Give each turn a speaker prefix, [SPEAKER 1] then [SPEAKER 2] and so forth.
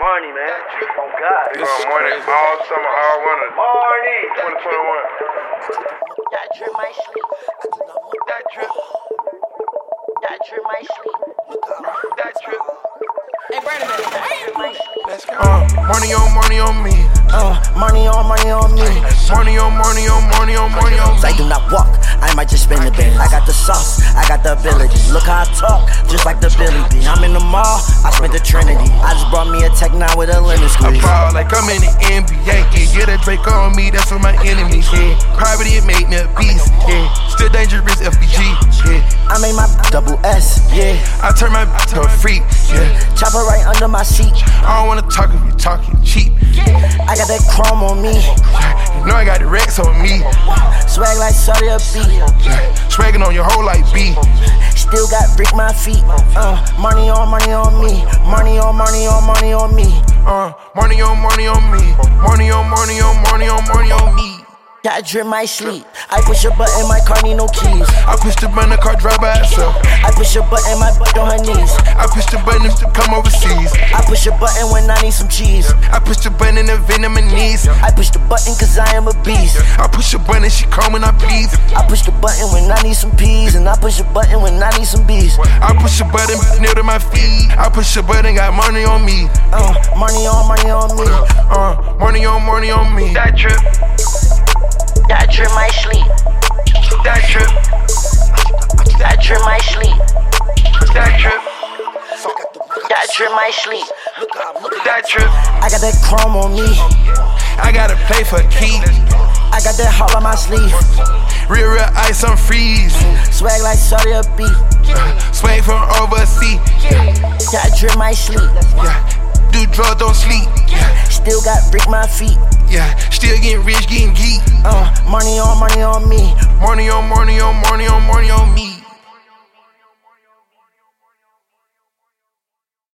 [SPEAKER 1] money, man. Oh, God.
[SPEAKER 2] This is morning, all summer, all winter.
[SPEAKER 1] Morning.
[SPEAKER 2] 2021.
[SPEAKER 3] That drip my sleep.
[SPEAKER 2] That drip.
[SPEAKER 3] That drip my sleep.
[SPEAKER 2] That drip.
[SPEAKER 3] Hey, Brandon,
[SPEAKER 2] Let's go. Money on me.
[SPEAKER 3] money on me.
[SPEAKER 2] Money on me.
[SPEAKER 3] I do not walk, I might just spin a bit. I got the sauce, I got the ability. Look how I talk, just like the Billy B. I'm in the mall, I spent the Trinity. I just brought me a tech now with a lemon
[SPEAKER 2] I
[SPEAKER 3] squeeze.
[SPEAKER 2] ball like I'm in the NBA. Yeah, get a Drake on me, that's what my enemies. Yeah, poverty it made me a beast. Yeah, still dangerous FBG. Yeah,
[SPEAKER 3] I made my double S, yeah.
[SPEAKER 2] I turn my to a freak. Yeah,
[SPEAKER 3] Chopper right under my seat.
[SPEAKER 2] I don't wanna talk if you talking cheap.
[SPEAKER 3] I got that chrome on me.
[SPEAKER 2] You know I got the Rex on me.
[SPEAKER 3] Swag like Saudi a beat.
[SPEAKER 2] Swagging on your whole like B.
[SPEAKER 3] Still got brick my feet. Money on me. Money on me.
[SPEAKER 2] Money on me. Money on me.
[SPEAKER 3] That drip my sleep. I push a button, my car need no keys.
[SPEAKER 2] I push the button, the car drive by itself.
[SPEAKER 3] I push a button, my butt on her knees.
[SPEAKER 2] I push the button to come overseas.
[SPEAKER 3] I push a button when I need some cheese.
[SPEAKER 2] I push the button and venom in knees.
[SPEAKER 3] I push the button cause I am a beast.
[SPEAKER 2] I push the button, she call when I breathe.
[SPEAKER 3] I push the button when I need some peas. And I push the button when I need some bees.
[SPEAKER 2] I push the button near to my feet. I push the button, got money on me.
[SPEAKER 3] Money on me.
[SPEAKER 2] Money on me. That trip.
[SPEAKER 3] That drip my sleep.
[SPEAKER 2] That trip.
[SPEAKER 3] That drip my sleep.
[SPEAKER 2] That trip.
[SPEAKER 3] That drip my sleep.
[SPEAKER 2] That trip.
[SPEAKER 3] I got that chrome on me.
[SPEAKER 2] I gotta pay for a key.
[SPEAKER 3] I got that heart on my sleeve.
[SPEAKER 2] Real ice, I'm freeze.
[SPEAKER 3] Swag like Saudi a beat.
[SPEAKER 2] Swag from overseas.
[SPEAKER 3] That drip my sleep.
[SPEAKER 2] Yeah. Do drugs, don't sleep.
[SPEAKER 3] Still got brick my feet.
[SPEAKER 2] Yeah, still getting rich, getting geek.
[SPEAKER 3] Money on me.
[SPEAKER 2] Money on me.